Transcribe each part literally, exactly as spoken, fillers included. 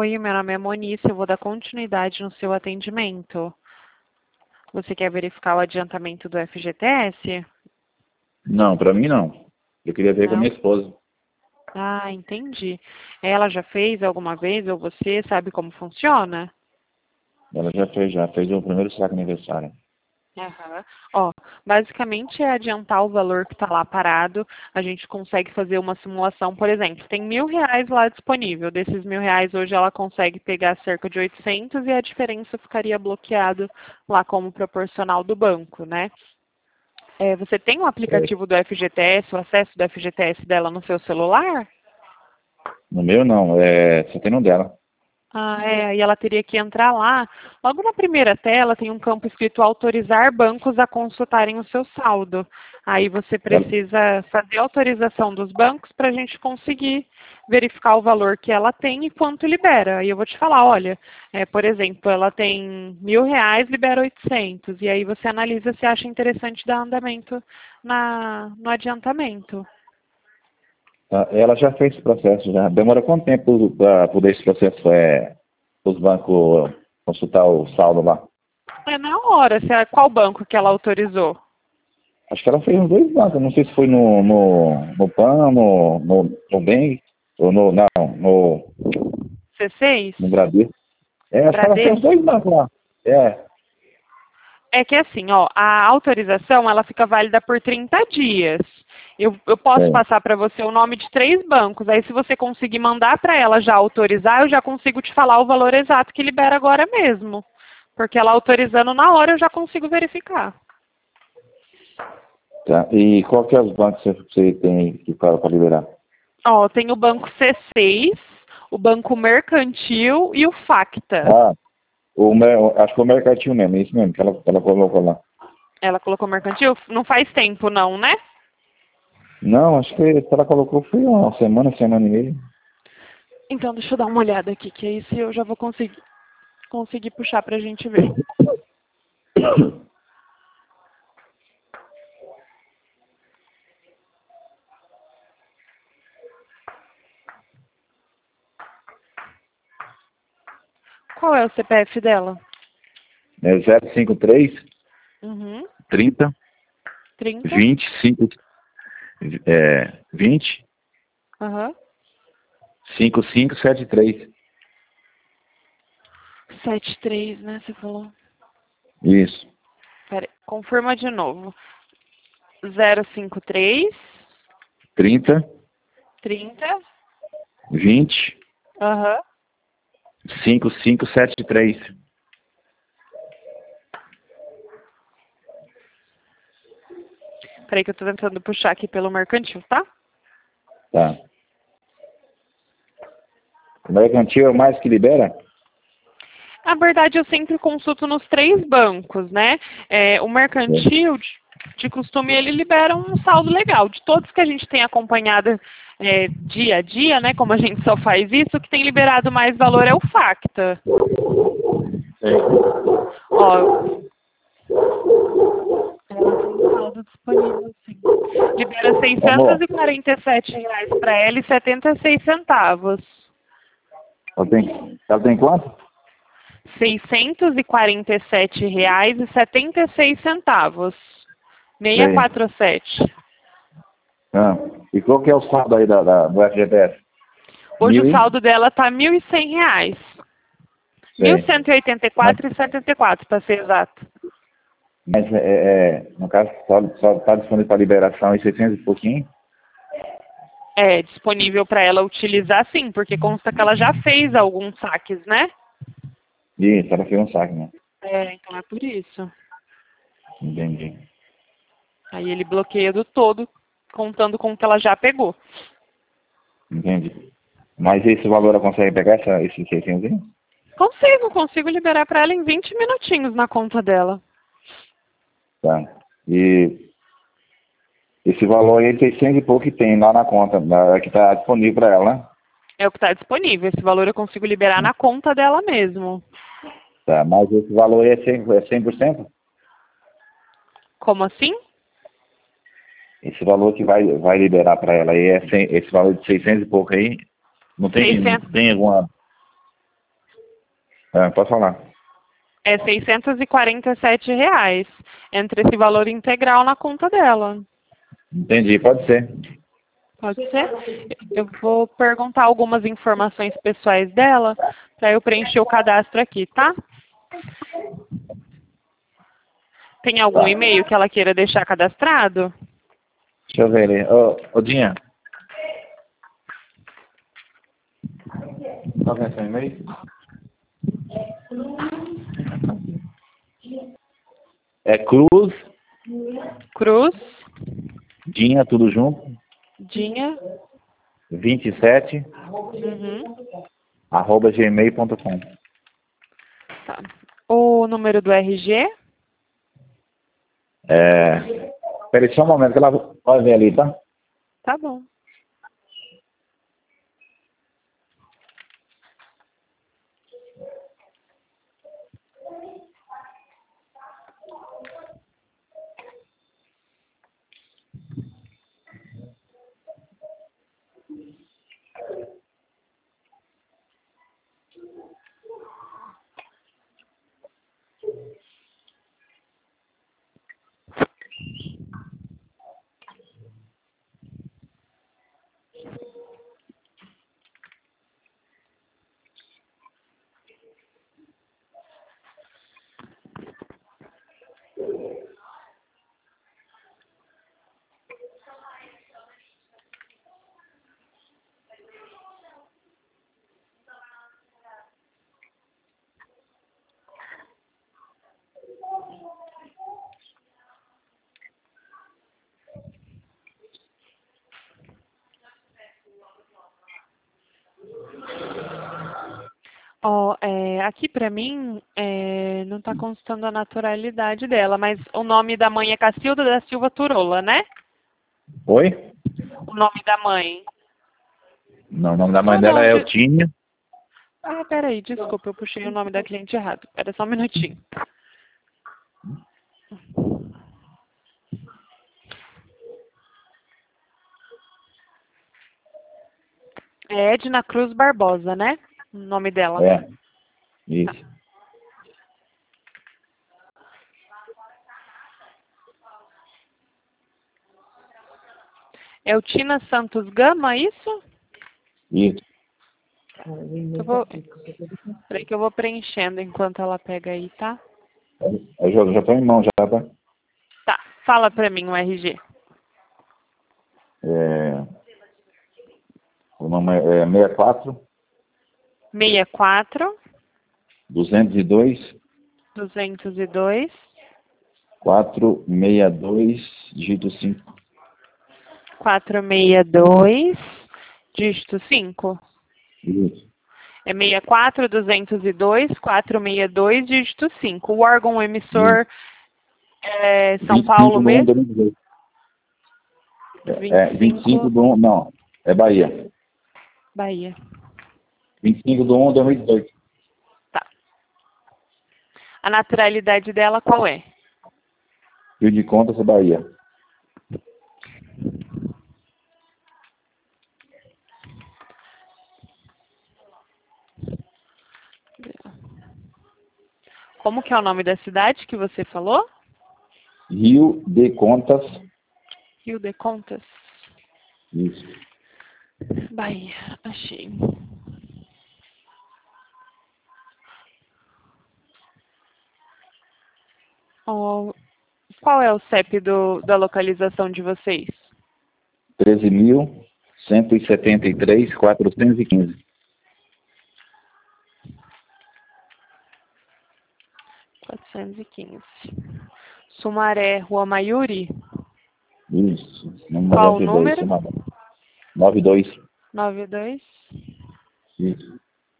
Oi, meu nome é Monice, eu vou dar continuidade no seu atendimento. Você quer verificar o adiantamento do F G T S? Não, para mim não. Eu queria ver com a Não? minha esposa. Ah, entendi. Ela já fez alguma vez, ou você sabe como funciona? Ela já fez, já fez o primeiro saque aniversário. Aham. Ó, basicamente é adiantar o valor que está lá parado. A gente consegue fazer uma simulação, por exemplo, tem mil reais lá disponível. Desses mil reais hoje ela consegue pegar cerca de oitocentos e a diferença ficaria bloqueado lá como proporcional do banco, né? É, você tem o É. aplicativo do F G T S, o acesso do F G T S dela no seu celular? No meu não, é, só tem no dela. Ah, é, aí ela teria que entrar lá. Logo na primeira tela tem um campo escrito autorizar bancos a consultarem o seu saldo. Aí você Ela, precisa fazer a autorização dos bancos para a gente conseguir verificar o valor que ela tem e quanto libera. Aí eu vou te falar, olha, é, por exemplo, ela tem mil reais, libera oitocentos. E aí você analisa se acha interessante dar andamento na, no adiantamento. ela já fez esse processo, já. Demora quanto tempo para poder esse processo, é, os bancos consultar o saldo lá? É na hora, se é, qual banco que ela autorizou? Acho que ela fez nos dois bancos, não sei se foi no, no, no PAN, no, no, no Bem, ou no, não, no, C seis? no Bradesco. É, acho que ela fez os Bradesco? dois bancos lá. É, É que assim, ó, a autorização ela fica válida por trinta dias. Eu, eu posso é. passar para você o nome de três bancos. Aí, se você conseguir mandar para ela já autorizar, eu já consigo te falar o valor exato que libera agora mesmo. Porque ela autorizando na hora, eu já consigo verificar. Tá. E qual que é os bancos que você tem que para liberar? Ó, tem o banco C seis, o banco Mercantil e o Facta. Ah, o, mer- acho que o mercantil mesmo, isso mesmo, que ela, ela colocou lá. Ela colocou Mercantil? Não faz tempo, não, né? Não, acho que ela colocou foi uma semana, semana e meia. Então, deixa eu dar uma olhada aqui, que aí se eu já vou conseguir, conseguir puxar pra gente ver. Qual é o C P F dela? É zero cinco três, Uhum. trinta, trinta. vinte, cinco, é, vinte, Aham. cinco cinco sete três. setenta e três, né? Você falou. Isso. Pera aí. Confirma de novo. zero cinco três. trinta, trinta. vinte, Aham. cinco cinco sete três. Peraí que eu tô tentando puxar aqui pelo mercantil, tá? Tá. O mercantil é o mais que libera? Na verdade, eu sempre consulto nos três bancos, né? É, o mercantil, de, de costume, ele libera um saldo legal. De todos que a gente tem acompanhado é, dia a dia, né? Como a gente só faz isso, o que tem liberado mais valor é o Facta. É. Ó, ela tem saldo disponível, sim. Libera seiscentos Amor, e quarenta e sete reais para ela e setenta e seis centavos. ela tem, ela tem quanto? seiscentos e quarenta e sete reais e setenta e seis centavos. seiscentos e Sei. quarenta e sete. Ah, e qual que é o saldo aí da, da, do F G T S? Hoje Mil o e? saldo dela está mil e cem reais. Mil Sei. cento e oitenta e Mas, quatro e setenta e quatro, para ser exato. mas é, é, no caso, só só está disponível para liberação em seiscentos e pouquinho? É disponível para ela utilizar sim, porque consta que ela já fez alguns saques, né? Isso, ela fez um saque, né? É, então é por isso. Entendi. Aí ele bloqueia do todo, contando com o que ela já pegou. Entendi. Mas esse valor ela consegue pegar essa, esse seiscentos aí? Consigo, consigo liberar para ela em vinte minutinhos na conta dela. Tá. E esse valor aí, seiscentos e pouco que tem lá na conta, na, que está disponível para ela, né? É o que está disponível. Esse valor eu consigo liberar na conta dela mesmo. Tá, mas esse valor aí é cem, é cem por cento? Como assim? Esse valor que vai, vai liberar para ela aí, é cem, esse valor de seiscentos e pouco aí, não tem, não seiscentos. tem alguma... É, pode falar. É seiscentos e quarenta e sete reais. Entra esse valor integral na conta dela. Entendi, pode ser. Pode ser? Eu vou perguntar algumas informações pessoais dela para eu preencher o cadastro aqui, tá? Tem algum Tá. e-mail que ela queira deixar cadastrado? Deixa eu ver ali. Ô, ô Dinha. Qual que é seu e-mail? É Cruz, Cruz, Dinha, tudo junto, Dinha, vinte e sete, uhum, arroba gmail ponto com. tá. O número do R G? É... Peraí, só um momento que ela vai ver ali, tá? Tá bom. Ó, é, aqui pra mim é, não tá constando a naturalidade dela, mas o nome da mãe é Cacilda da Silva Turola, né? Oi? O nome da mãe. Não, o nome da mãe Ah, dela não. é De... Eutinha. Ah, peraí, desculpa, eu puxei o nome da cliente errado. Espera só um minutinho. É Edna Cruz Barbosa, né? O nome dela. É, isso. É o Tina Santos Gama, isso? Isso. Eu vou... Peraí que eu vou preenchendo enquanto ela pega aí, tá? Eu já, já tô em mão já, tá? Tá, fala pra mim o R G. É, o nome é sessenta e quatro, sessenta e quatro, duzentos e dois, duzentos e dois, quatrocentos e sessenta e dois, dígito cinco. quatrocentos e sessenta e dois, dígito cinco. Isso. É sessenta e quatro, duzentos e dois, quatrocentos e sessenta e dois, dígito cinco. O órgão Isso. emissor é São vinte e cinco Paulo do um de mesmo? dois mil e dezoito. É, é vinte e cinco vinte e cinco, do um, não, é Bahia. Bahia. vinte e cinco do um de dois mil e dezoito. Tá. A naturalidade dela qual é? Rio de Contas, Bahia. Como que é o nome da cidade que você falou? Rio de Contas. Rio de Contas. Isso. Bahia, achei. Oh, qual é o C E P do, da localização de vocês? treze mil cento e setenta e três, quatrocentos e quinze. quatrocentos e quinze. Sumaré, Rua Maiuri? Isso. Número Qual o noventa e dois, número? noventa e dois. noventa e dois. Isso.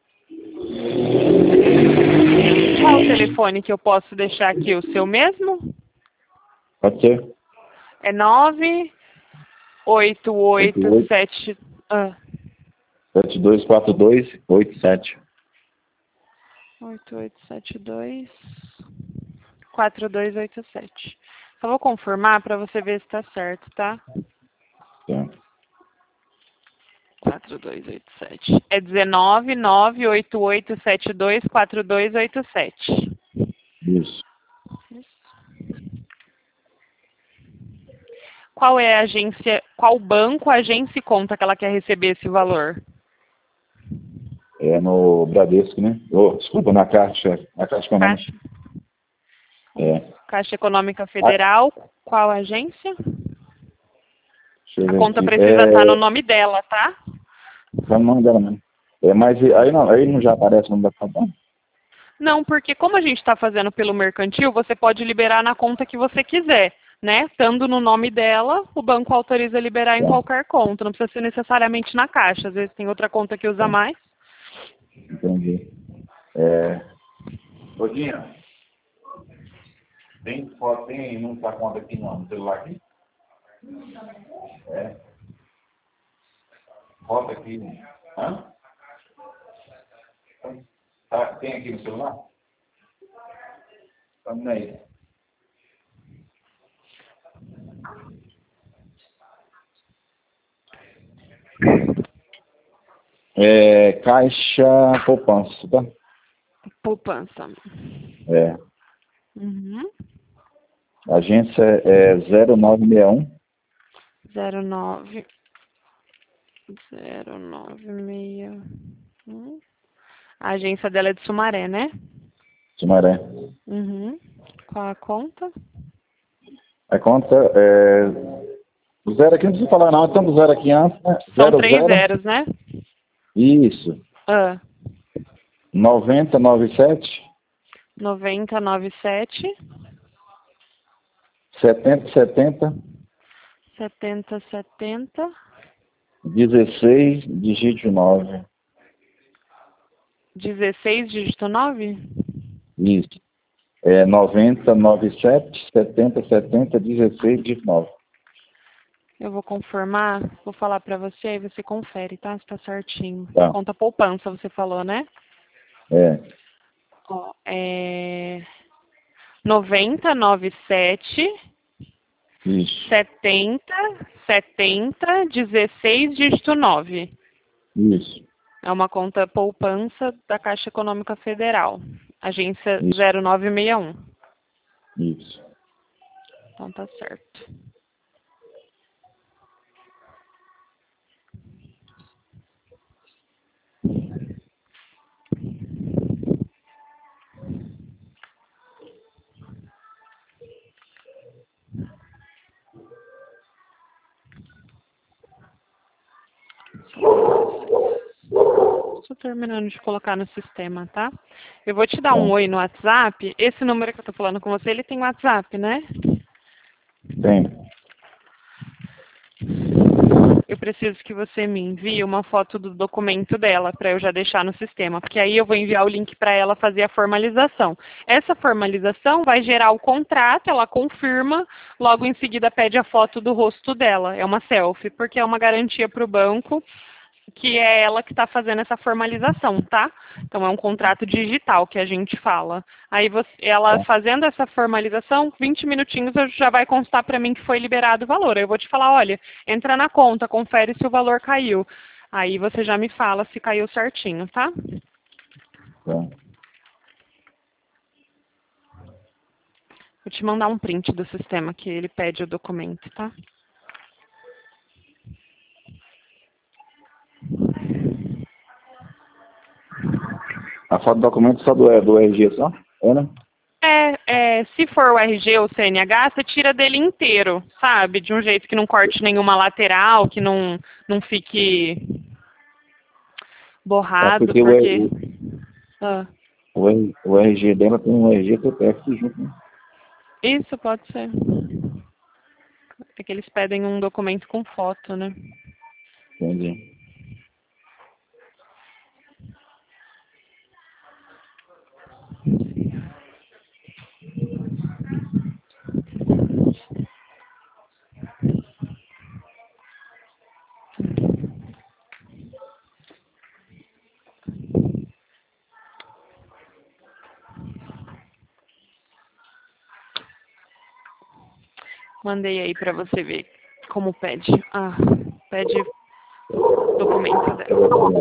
Qual o telefone que eu posso deixar aqui? O seu mesmo? Pode ser? É nove oito oito oito oito, sete... Ah, sete dois quatro dois, oito sete. oito oito sete dois quatro dois oito sete. Só vou confirmar para você ver se está certo, tá? Tá. quatro dois oito sete. É dezenove, nove oito oito sete dois, quatro dois oito sete. Isso. Qual é a agência, qual banco, agência e conta que ela quer receber esse valor? É no Bradesco, né? Oh, desculpa, na Caixa, na Caixa Econômica. Caixa, É. Caixa Econômica Federal, qual agência? Deixa eu A ver conta aqui. precisa estar no É, nome dela, tá? tá no nome dela mesmo. É, mas aí não, aí não já aparece o nome da conta. Não, porque como a gente está fazendo pelo mercantil, você pode liberar na conta que você quiser, né? Estando no nome dela, o banco autoriza a liberar em Tá, qualquer conta. Não precisa ser necessariamente na Caixa. Às vezes tem outra conta que usa tá, mais. entendi. É, Rodinha, tem foto, tem não tá conta aqui não, no celular aqui? É. Foto aqui. Hã? Tá, tem aqui no celular? Tá aí. É, Caixa Poupança, tá? Poupança. É. Uhum. Agência é zero nove seis um. zero nove zero nove seis um. A agência dela é de Sumaré, né? Sumaré. Uhum. Qual a conta? A conta é. O zero aqui não precisa falar não, estamos zero aqui antes, né? São Zero, três zero. zeros, né? Isso. Ah, noventa, noventa e sete, noventa, noventa e sete, setenta, setenta, setenta, setenta, dezesseis, dígito nove. dezesseis, dígito nove? Isso. É noventa, noventa e sete, setenta, setenta, dezesseis, dígito nove. Eu vou confirmar, vou falar pra você, aí você confere, tá? Se tá certinho. Tá. Conta poupança, você falou, né? É. Ó, é noventa, noventa e sete, Isso. setenta, setenta, dezesseis, dígito nove. Isso. É uma conta poupança da Caixa Econômica Federal, agência Isso. zero nove seis um. Isso. Então tá certo. Estou terminando de colocar no sistema, tá? Eu vou te dar um Tá. oi no WhatsApp. Esse número que eu tô falando com você, ele tem WhatsApp, né? Tem. Eu preciso que você me envie uma foto do documento dela para eu já deixar no sistema, porque aí eu vou enviar o link para ela fazer a formalização. Essa formalização vai gerar o contrato, ela confirma, logo em seguida pede a foto do rosto dela. É uma selfie, porque é uma garantia para o banco que é ela que está fazendo essa formalização, tá? Então é um contrato digital que a gente fala. Aí você, ela Tá. fazendo essa formalização, vinte minutinhos já vai constar para mim que foi liberado o valor. Aí eu vou te falar, olha, entra na conta, confere se o valor caiu. Aí você já me fala se caiu certinho, tá? Tá. Vou te mandar um print do sistema que ele pede o documento, tá? A foto do documento só do, do R G só? É, né? É, é, se for o R G ou o C N H, você tira dele inteiro, sabe? De um jeito que não corte nenhuma lateral, que não, não fique É borrado, porque o, porque... o, Ah, o, R- o R G dela tem um R G C P F junto, né? isso pode ser. É que eles pedem um documento com foto, né? Entendi. Mandei aí pra você ver como pede. Ah, pede documento dela.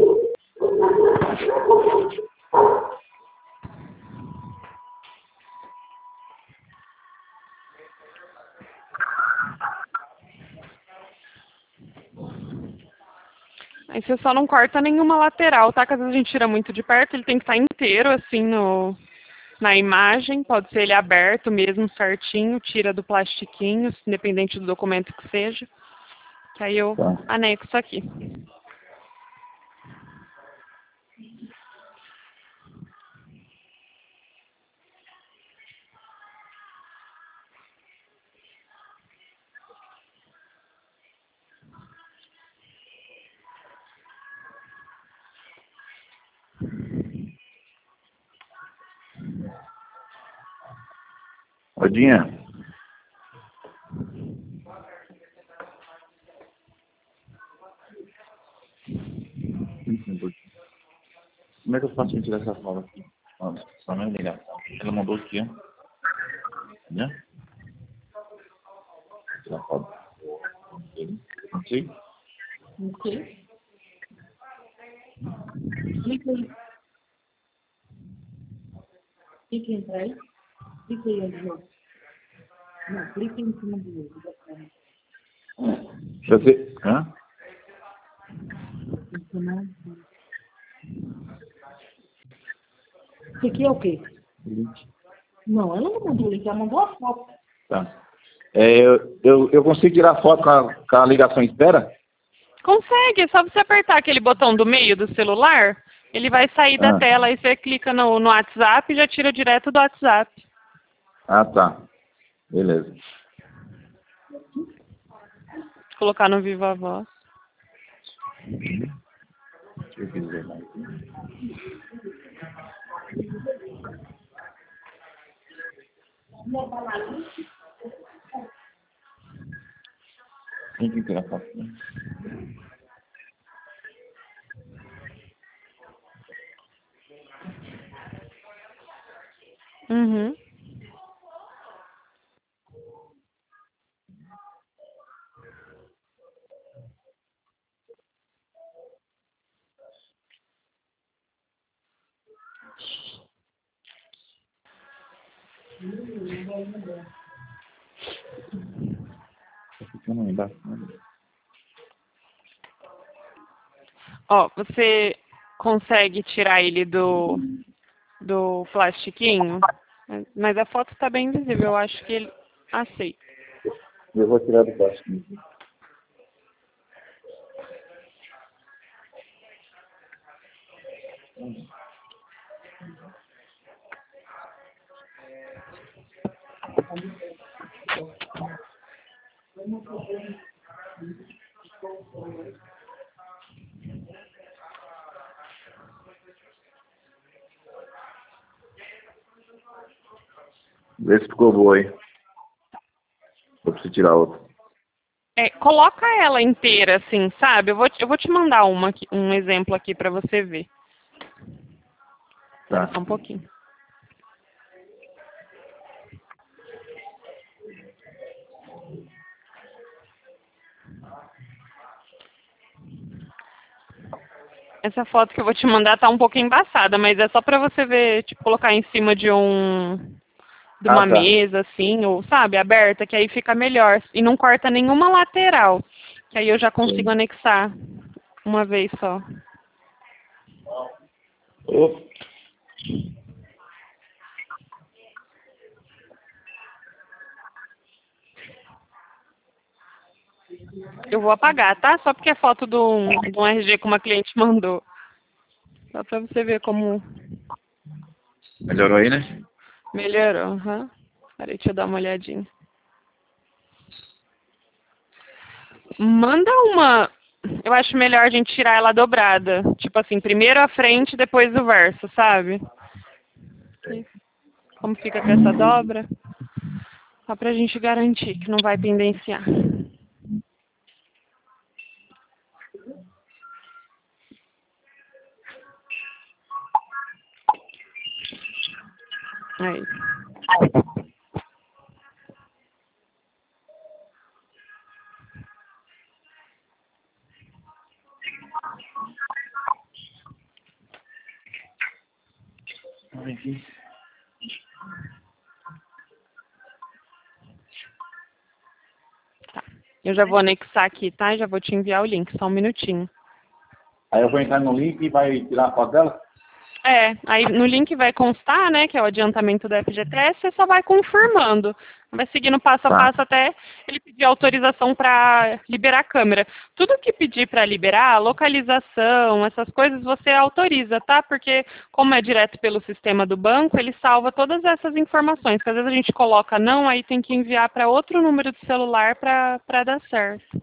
Aí você só não corta nenhuma lateral, tá? Que às vezes a gente tira muito de perto, ele tem que estar inteiro assim no, na imagem. Pode ser ele aberto mesmo, certinho, tira do plastiquinho, independente do documento que seja. Que aí eu Tá. anexo aqui. Odinha, como é que eu faço para tirar essa foto aqui? Ó, só não é ligação. Ela mandou aqui, ó. Né? Tirar a foto. Não sei. Ok. Clica aí. Clica em trás. Clica aí onde não. Não, clica em cima do outro. Deixa eu ver. Hã? Isso aqui é o quê? Não, ela não mandou o link, ela mandou a foto. Tá. É, eu, eu, eu consigo tirar foto com a, com a ligação em espera? Consegue, é só você apertar aquele botão do meio do celular, ele vai sair da Ah. tela, aí você clica no, no WhatsApp e já tira direto do WhatsApp. Ah, tá. Beleza. Colocar no Viva Voz. Deixa eu ver mais. Tem que tirar foto. Né? Uhum. Tá ficando aí embaixo. Né? Ó, você consegue tirar ele do, do plastiquinho, mas a foto está bem visível, eu acho que ele aceita. Eu vou tirar do plástico. Vê se ficou boa aí. Eu preciso tirar outra. É, coloca ela inteira, assim, sabe? Eu vou, te- eu vou te mandar uma aqui- um exemplo aqui para você ver. Tá. Só um pouquinho. Essa foto que eu vou te mandar tá um pouco embaçada, mas é só para você ver, tipo, colocar em cima de um de Ah, uma tá. mesa, assim, ou, sabe, aberta, que aí fica melhor. E não corta nenhuma lateral, que aí eu já consigo Sim. anexar uma vez só. Opa. Eu vou apagar, tá? Só porque é foto de um, de um R G que uma cliente mandou. Só para você ver como Melhorou aí, né? melhorou. Uhum. Peraí, deixa eu dar uma olhadinha. Manda uma... Eu acho melhor a gente tirar ela dobrada. Tipo assim, primeiro a frente, depois o verso, sabe? Como fica com essa dobra. Só pra gente garantir que não vai pendenciar. Aí. Tá. Eu já vou anexar aqui, tá? Já vou te enviar o link, só um minutinho. Aí eu vou entrar no link e vai tirar a foto dela? É, aí no link vai constar, né, que é o adiantamento do F G T S, você só vai confirmando. Vai seguindo passo a Tá. passo até ele pedir autorização para liberar a câmera. Tudo que pedir para liberar, localização, essas coisas, você autoriza, tá? Porque como é direto pelo sistema do banco, ele salva todas essas informações. Que às vezes a gente coloca não, aí tem que enviar para outro número de celular para para dar certo.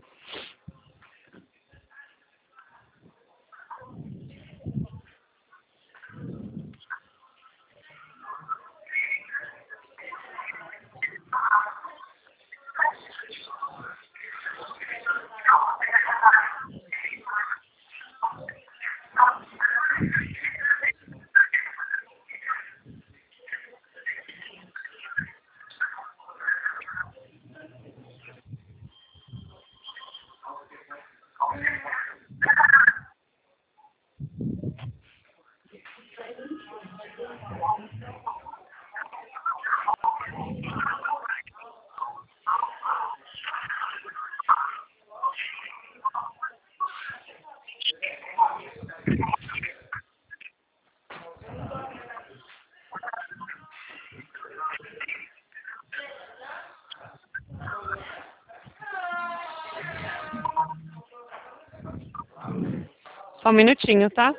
Só um minutinho, tá?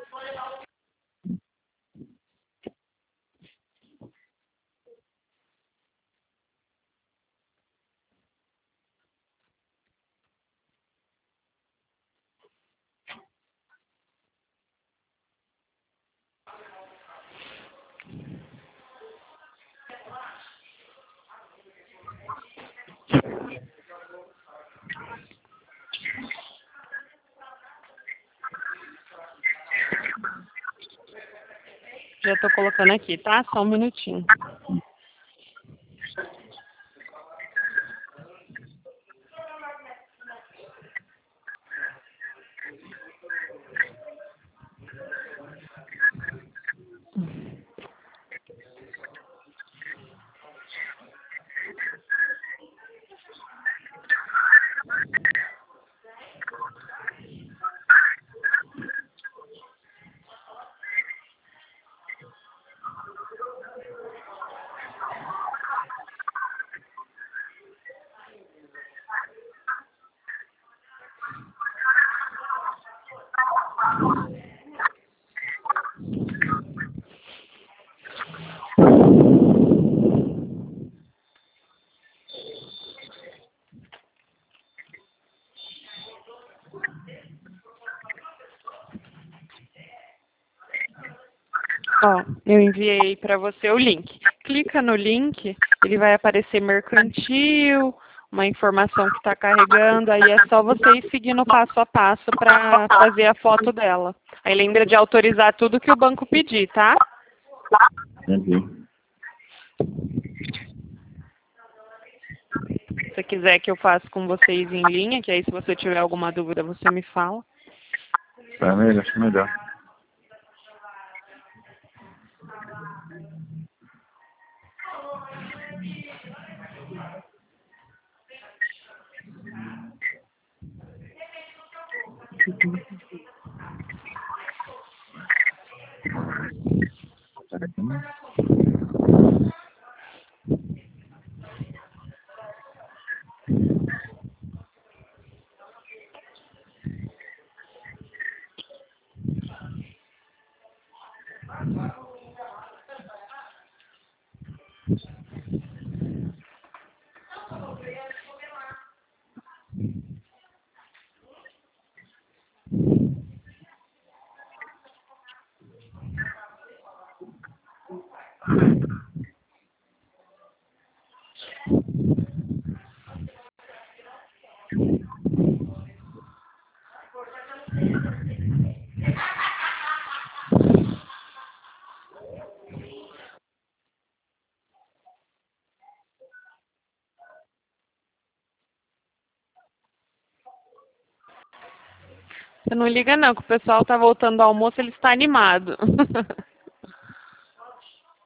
Já estou colocando aqui, tá? Só um minutinho. Ó, eu enviei para você o link. Clica no link, ele vai aparecer mercantil, uma informação que está carregando, aí é só você ir seguindo passo a passo para fazer a foto dela. Aí lembra de autorizar tudo que o banco pedir, tá? Entendi. Se você quiser que eu faça com vocês em linha, que aí se você tiver alguma dúvida você me fala. Tá melhor, acho melhor. Você não liga não, que o pessoal tá voltando do almoço, ele está animado.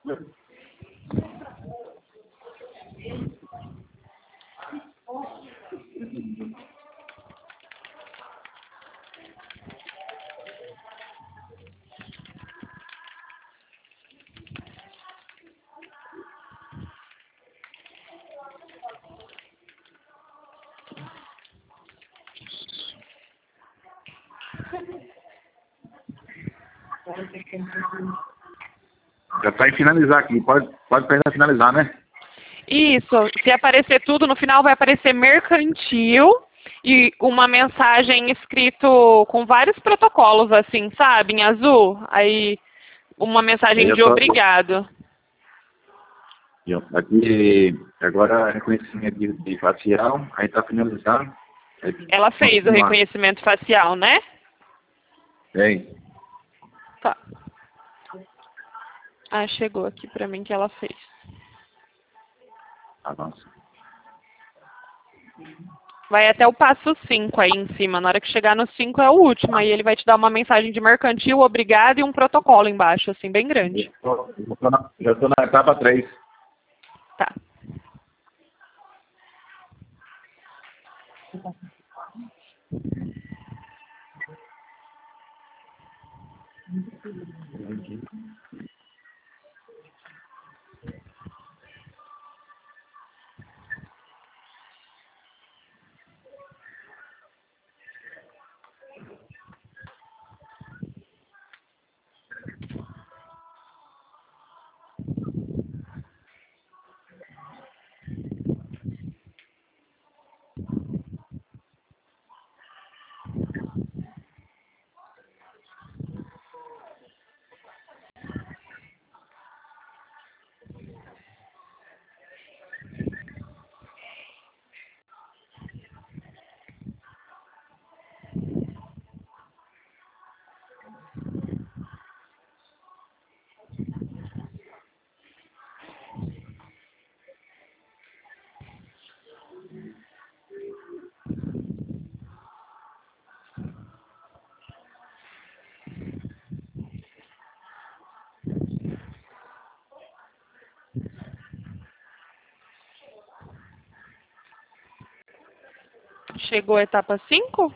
Já está em finalizar aqui. Pode, pode apertar finalizar, né? Isso. Se aparecer tudo, no final vai aparecer mercantil e uma mensagem escrito com vários protocolos, assim, sabe? Em azul. Aí, uma mensagem de tô... obrigado. Aqui, agora, reconhecimento de, de facial. Aí está finalizando. Aí, Ela fez o reconhecimento facial, né? Tem. Tá. Ah, chegou aqui pra mim que ela fez. Avança. Vai até o passo cinco aí em cima. Na hora que chegar no cinco é o último. Aí ele vai te dar uma mensagem de mercantil, obrigado, e um protocolo embaixo, assim, bem grande. Eu tô na, já estou na etapa três. Tá. Chegou a etapa cinco?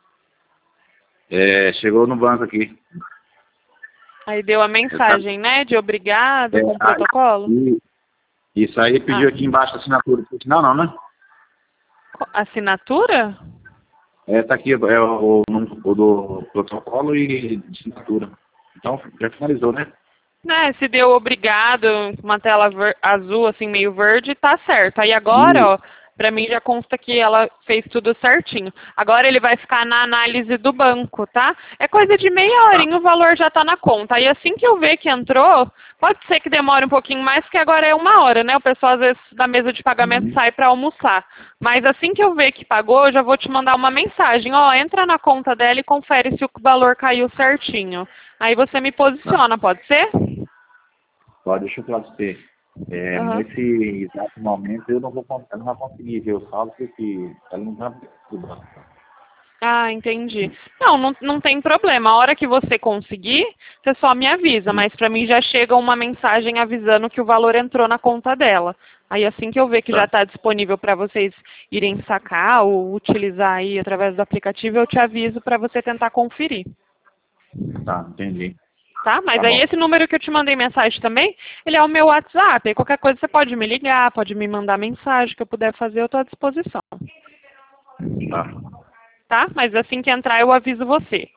É, chegou no banco aqui. Aí deu a mensagem, né? De obrigado, É, com o protocolo. E, isso aí pediu Ah. aqui embaixo a assinatura. Não, não, né? Assinatura? É, tá aqui, é o, o do protocolo e de assinatura. Então, já finalizou, né? Né, se deu obrigado, uma tela ver- azul, assim, meio verde, tá certo. Aí agora, E, ó, pra mim já consta que ela fez tudo certinho. Agora ele vai ficar na análise do banco, tá? É coisa de meia horinha, o valor já tá na conta. Aí assim que eu ver que entrou, pode ser que demore um pouquinho mais, porque agora é uma hora, né? O pessoal às vezes da mesa de pagamento Uhum. sai pra almoçar. Mas assim que eu ver que pagou, eu já vou te mandar uma mensagem. Ó, entra na conta dela e confere se o valor caiu certinho. Aí você me posiciona, pode ser? Pode, deixa eu falar pra você. É, Aham. nesse exato momento eu não vou, con- eu não vou conseguir ver o saldo porque ela não vai do banco. Ah, entendi. Não, não, não tem problema. A hora que você conseguir, você só me avisa, mas para mim já chega uma mensagem avisando que o valor entrou na conta dela. Aí assim que eu ver que já Tá, está disponível para vocês irem sacar ou utilizar aí através do aplicativo, eu te aviso para você tentar conferir. tá, entendi. Tá? Mas Tá aí bom. esse número que eu te mandei mensagem também, ele é o meu WhatsApp. Aí qualquer coisa você pode me ligar, pode me mandar mensagem, que eu puder fazer, eu estou à disposição. Tá. Tá? Mas assim que entrar eu aviso você.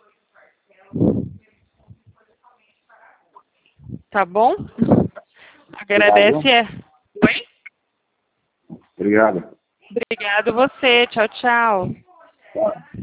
Tá bom? Agradece, Obrigado. é. Oi? Obrigado. Obrigado você. Tchau, tchau. Tá.